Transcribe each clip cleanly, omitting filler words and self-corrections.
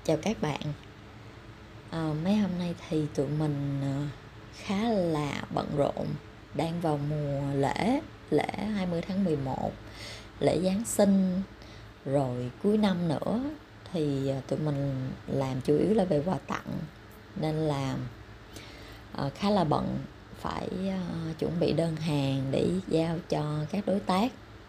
Chào các bạn. Mấy hôm nay thì tụi mình khá là bận rộn, đang vào mùa lễ 20 tháng 11, lễ Giáng sinh, rồi cuối năm nữa thì tụi mình làm chủ yếu là về quà tặng, nên là khá là bận, phải chuẩn bị đơn hàng để giao cho các đối tác.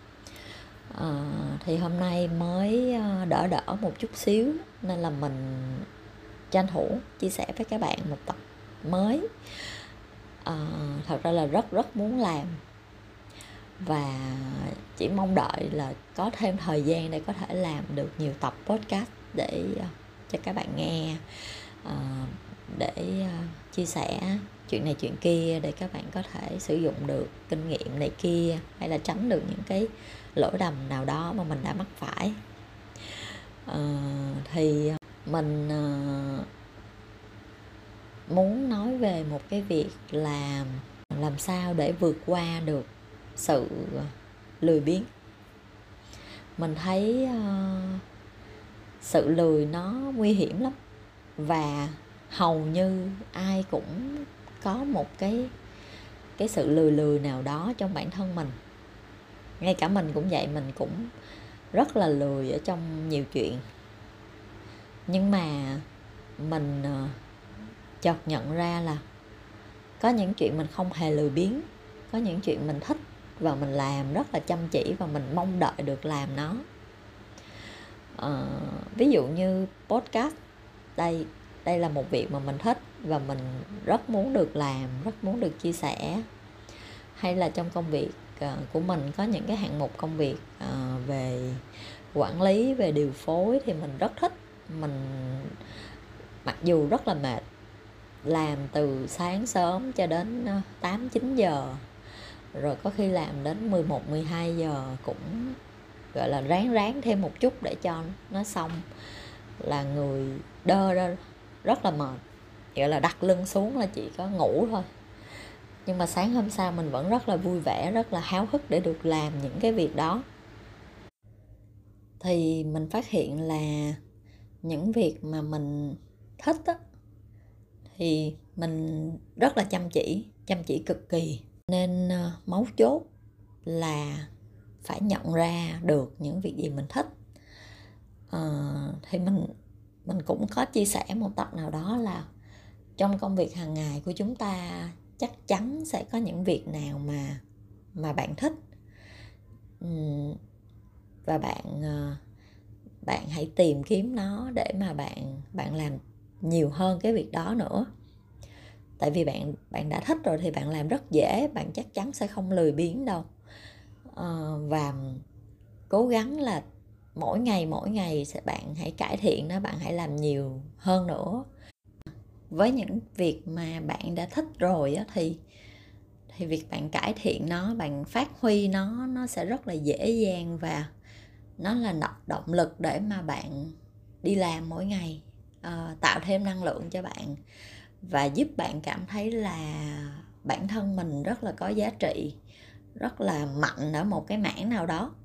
Thì hôm nay mới đỡ một chút xíu nên là mình tranh thủ chia sẻ với các bạn một tập mới. Thật ra là rất muốn làm và chỉ mong đợi là có thêm thời gian để có thể làm được nhiều tập podcast để cho các bạn nghe, để chia sẻ chuyện này chuyện kia để các bạn có thể sử dụng được kinh nghiệm này kia, hay là tránh được những cái lỗi lầm nào đó mà mình đã mắc phải. Thì mình muốn nói về một cái việc là làm sao để vượt qua được sự lười biếng. Mình thấy sự lười nó nguy hiểm lắm, và hầu như ai cũng có một cái sự lười nào đó trong bản thân mình. Ngay cả mình cũng vậy, mình cũng rất là lười ở trong nhiều chuyện. Nhưng mà mình chợt nhận ra là có những chuyện mình không hề lười biếng, có những chuyện mình thích và mình làm rất là chăm chỉ và mình mong đợi được làm nó. Ví dụ như podcast, đây là một việc mà mình thích và mình rất muốn được làm, rất muốn được chia sẻ. Hay là trong công việc của mình có những cái hạng mục công việc về quản lý, về điều phối thì mình rất thích. Mình mặc dù rất là mệt, làm từ sáng sớm cho đến 8-9 giờ, rồi có khi làm đến 11-12 giờ, cũng gọi là ráng thêm một chút để cho nó xong, là người đơ ra rất là mệt, gọi là đặt lưng xuống là chỉ có ngủ thôi. Nhưng mà sáng hôm sau mình vẫn rất là vui vẻ, rất là háo hức để được làm những cái việc đó. Thì mình phát hiện là những việc mà mình thích á, thì mình rất là chăm chỉ cực kỳ. Nên mấu chốt là phải nhận ra được những việc gì mình thích. Thì mình cũng có chia sẻ một tập nào đó là trong công việc hàng ngày của chúng ta chắc chắn sẽ có những việc nào mà bạn thích, và bạn hãy tìm kiếm nó để mà bạn làm nhiều hơn cái việc đó nữa. Tại vì bạn đã thích rồi thì bạn làm rất dễ, bạn chắc chắn sẽ không lười biếng đâu. Và cố gắng là mỗi ngày bạn hãy cải thiện nó, bạn hãy làm nhiều hơn nữa. Với những việc mà bạn đã thích rồi á, thì việc bạn cải thiện nó, bạn phát huy nó sẽ rất là dễ dàng, và nó là động lực để mà bạn đi làm mỗi ngày, tạo thêm năng lượng cho bạn và giúp bạn cảm thấy là bản thân mình rất là có giá trị, rất là mạnh ở một cái mảng nào đó.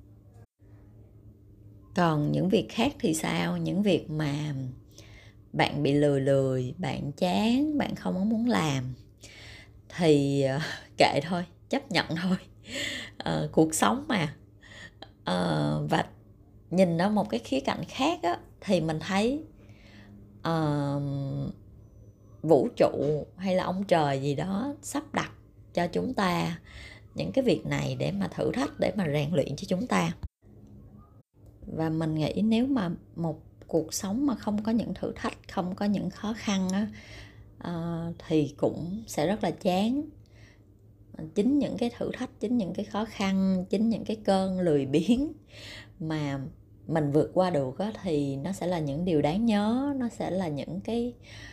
Còn những việc khác thì sao? Những việc mà bạn bị lười, bạn chán, bạn không có muốn làm thì kệ thôi, chấp nhận thôi. Cuộc sống mà. Và nhìn ở một cái khía cạnh khác á, thì mình thấy vũ trụ hay là ông trời gì đó sắp đặt cho chúng ta những cái việc này để mà thử thách, để mà rèn luyện cho chúng ta. Và mình nghĩ nếu mà một cuộc sống mà không có những thử thách, không có những khó khăn á, thì cũng sẽ rất là chán. Chính những cái thử thách, chính những cái khó khăn, chính những cái cơn lười biếng mà mình vượt qua được á, thì nó sẽ là những điều đáng nhớ, nó sẽ là những cái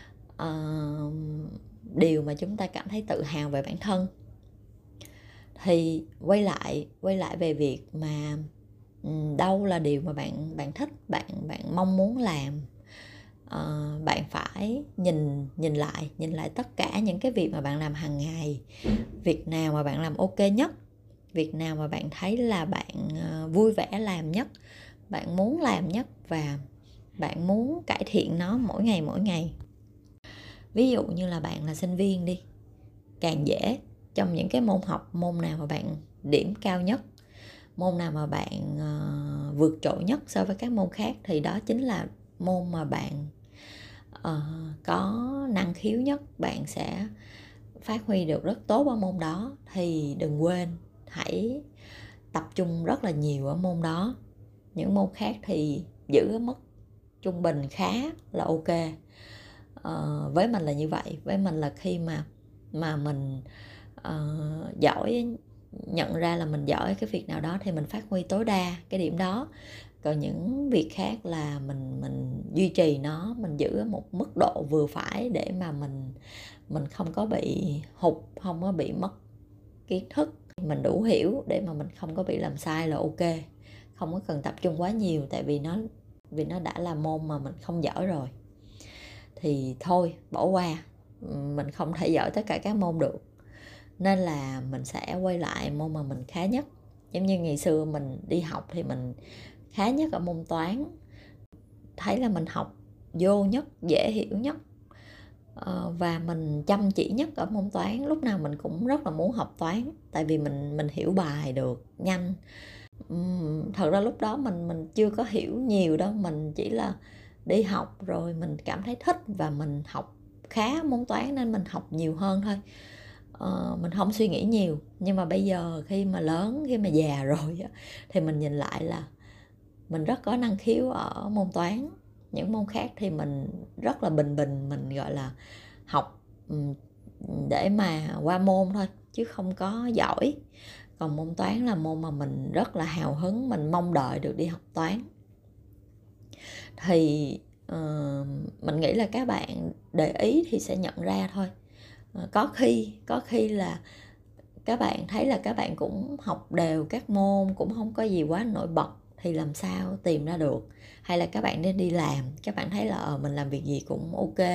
điều mà chúng ta cảm thấy tự hào về bản thân. Thì quay lại về việc mà đâu là điều mà bạn thích, bạn mong muốn làm. Bạn phải nhìn lại tất cả những cái việc mà bạn làm hàng ngày. Việc nào mà bạn làm ok nhất, việc nào mà bạn thấy là bạn vui vẻ làm nhất, bạn muốn làm nhất, và bạn muốn cải thiện nó mỗi ngày. Ví dụ như là bạn là sinh viên đi, càng dễ trong những cái môn học, môn nào mà bạn điểm cao nhất, môn nào mà bạn vượt trội nhất so với các môn khác thì đó chính là môn mà bạn có năng khiếu nhất, bạn sẽ phát huy được rất tốt ở môn đó. Thì đừng quên, hãy tập trung rất là nhiều ở môn đó. Những môn khác thì giữ ở mức trung bình khá là ok. Với mình là như vậy. Với mình là khi mà mình giỏi, nhận ra là mình giỏi cái việc nào đó thì mình phát huy tối đa cái điểm đó. Còn những việc khác là mình duy trì nó, mình giữ ở một mức độ vừa phải để mà mình không có bị hụt, không có bị mất kiến thức, mình đủ hiểu để mà mình không có bị làm sai là ok. Không có cần tập trung quá nhiều, tại vì nó đã là môn mà mình không giỏi rồi thì thôi bỏ qua. Mình không thể giỏi tất cả các môn được, nên là mình sẽ quay lại môn mà mình khá nhất. Giống như ngày xưa mình đi học thì mình khá nhất ở môn toán, thấy là mình học vô nhất, dễ hiểu nhất, và mình chăm chỉ nhất ở môn toán. Lúc nào mình cũng rất là muốn học toán, tại vì mình hiểu bài được nhanh. Thật ra lúc đó mình chưa có hiểu nhiều đâu, mình chỉ là đi học rồi mình cảm thấy thích và mình học khá môn toán nên mình học nhiều hơn thôi. Mình không suy nghĩ nhiều. Nhưng mà bây giờ khi mà lớn, khi mà già rồi thì mình nhìn lại là mình rất có năng khiếu ở môn toán. Những môn khác thì mình rất là bình, mình gọi là học để mà qua môn thôi chứ không có giỏi. Còn môn toán là môn mà mình rất là hào hứng, mình mong đợi được đi học toán. Thì mình nghĩ là các bạn để ý thì sẽ nhận ra thôi. Có khi là các bạn thấy là các bạn cũng học đều các môn, cũng không có gì quá nổi bật thì làm sao tìm ra được. Hay là các bạn nên đi làm, các bạn thấy là mình làm việc gì cũng ok,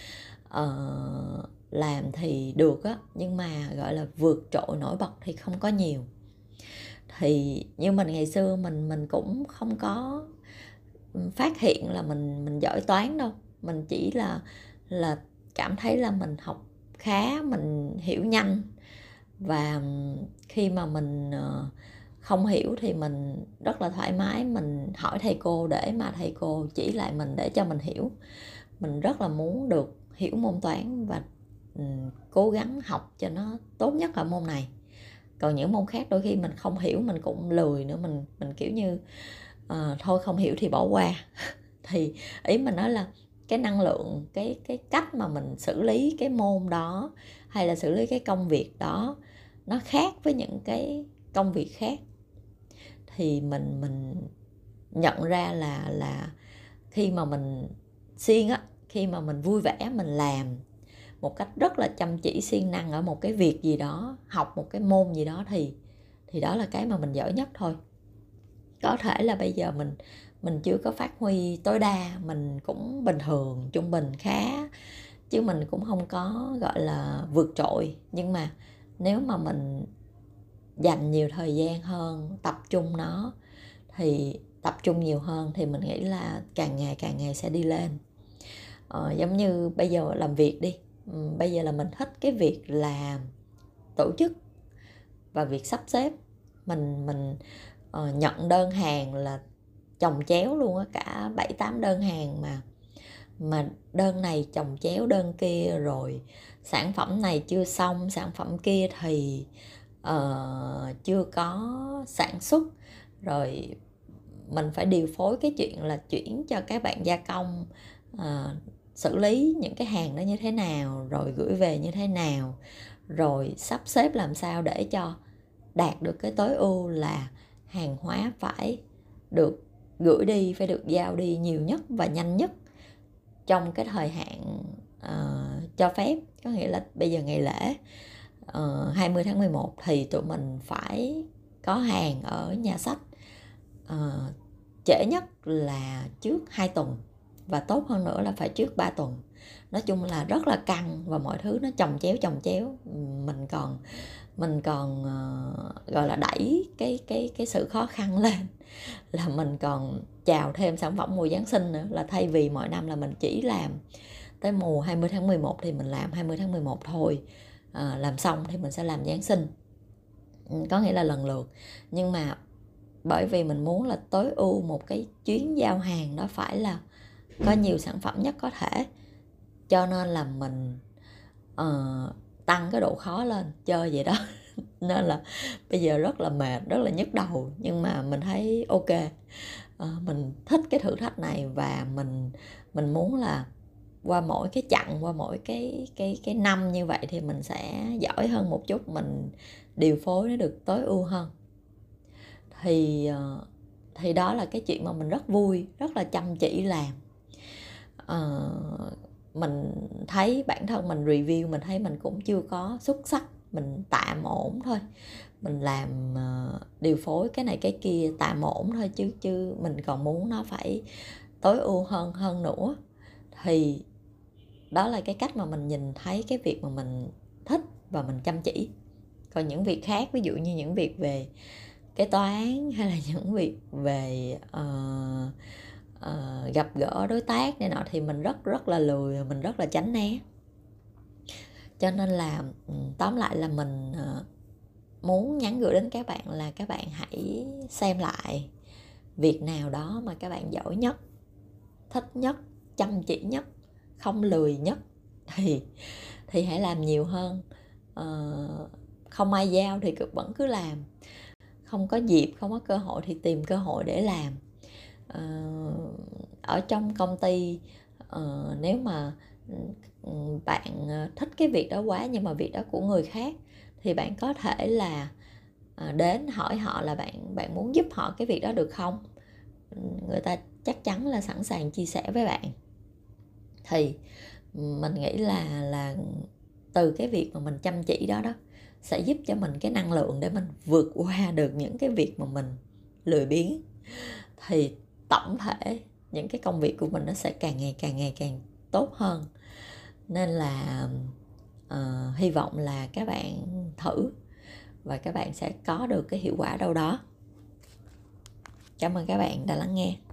làm thì được á, nhưng mà gọi là vượt trội nổi bật thì không có nhiều. Thì như mình ngày xưa mình cũng không có phát hiện là mình giỏi toán đâu. Mình chỉ là cảm thấy là mình học khá, mình hiểu nhanh, và khi mà mình không hiểu thì mình rất là thoải mái, mình hỏi thầy cô để mà thầy cô chỉ lại mình để cho mình hiểu. Mình rất là muốn được hiểu môn toán và cố gắng học cho nó tốt nhất ở môn này. Còn những môn khác đôi khi mình không hiểu mình cũng lười nữa, mình kiểu như thôi không hiểu thì bỏ qua. Thì ý mình nói là cái năng lượng, cái cách mà mình xử lý cái môn đó hay là xử lý cái công việc đó nó khác với những cái công việc khác. Thì mình nhận ra là khi mà mình siêng á, khi mà mình vui vẻ, mình làm một cách rất là chăm chỉ siêng năng ở một cái việc gì đó, học một cái môn gì đó thì đó là cái mà mình giỏi nhất thôi. Có thể là bây giờ mình chưa có phát huy tối đa, mình cũng bình thường, trung bình khá, chứ mình cũng không có gọi là vượt trội. Nhưng mà nếu mà mình dành nhiều thời gian hơn, tập trung nó, thì tập trung nhiều hơn thì mình nghĩ là càng ngày sẽ đi lên. Giống như bây giờ làm việc đi, bây giờ là mình thích cái việc là tổ chức và việc sắp xếp. Mình nhận đơn hàng là chồng chéo luôn á, cả 7-8 đơn hàng mà đơn này chồng chéo đơn kia, rồi sản phẩm này chưa xong, sản phẩm kia thì chưa có sản xuất, rồi mình phải điều phối cái chuyện là chuyển cho các bạn gia công xử lý những cái hàng đó như thế nào, rồi gửi về như thế nào, rồi sắp xếp làm sao để cho đạt được cái tối ưu là hàng hóa phải được gửi đi, phải được giao đi nhiều nhất và nhanh nhất trong cái thời hạn cho phép. Có nghĩa là bây giờ ngày lễ 20 tháng 11 thì tụi mình phải có hàng ở nhà sách trễ nhất là trước 2 tuần, và tốt hơn nữa là phải trước 3 tuần. Nói chung là rất là căng và mọi thứ nó chồng chéo. Mình còn gọi là đẩy cái sự khó khăn lên, là mình còn chào thêm sản phẩm mùa Giáng sinh nữa, là thay vì mọi năm là mình chỉ làm tới mùa 20 tháng 11 thì mình làm 20 tháng 11 thôi, làm xong thì mình sẽ làm Giáng sinh, có nghĩa là lần lượt. Nhưng mà bởi vì mình muốn là tối ưu một cái chuyến giao hàng nó phải là có nhiều sản phẩm nhất có thể, cho nên là mình tăng cái độ khó lên chơi vậy đó. Nên là bây giờ rất là mệt, rất là nhức đầu, nhưng mà mình thấy ok, mình thích cái thử thách này, và mình muốn là qua mỗi cái chặng, qua mỗi cái năm như vậy thì mình sẽ giỏi hơn một chút, mình điều phối nó được tối ưu hơn. Thì đó là cái chuyện mà mình rất vui, rất là chăm chỉ làm. Mình thấy bản thân mình review, mình thấy mình cũng chưa có xuất sắc, mình tạm ổn thôi, mình làm điều phối cái này cái kia tạm ổn thôi, chứ mình còn muốn nó phải tối ưu hơn nữa. Thì đó là cái cách mà mình nhìn thấy cái việc mà mình thích và mình chăm chỉ. Còn những việc khác, ví dụ như những việc về kế toán hay là những việc về gặp gỡ đối tác này nọ thì mình rất là lười, mình rất là tránh né. Cho nên là tóm lại là mình muốn nhắn gửi đến các bạn là các bạn hãy xem lại việc nào đó mà các bạn giỏi nhất, thích nhất, chăm chỉ nhất, không lười nhất, thì hãy làm nhiều hơn. Không ai giao thì vẫn cứ làm, không có dịp, không có cơ hội thì tìm cơ hội để làm. Ở trong công ty, nếu mà bạn thích cái việc đó quá nhưng mà việc đó của người khác thì bạn có thể là đến hỏi họ là bạn muốn giúp họ cái việc đó được không. Người ta chắc chắn là sẵn sàng chia sẻ với bạn. Thì mình nghĩ là từ cái việc mà mình chăm chỉ đó sẽ giúp cho mình cái năng lượng để mình vượt qua được những cái việc mà mình lười biếng. Thì tổng thể những cái công việc của mình nó sẽ càng ngày càng tốt hơn. Nên là hy vọng là các bạn thử và các bạn sẽ có được cái hiệu quả đâu đó. Cảm ơn các bạn đã lắng nghe.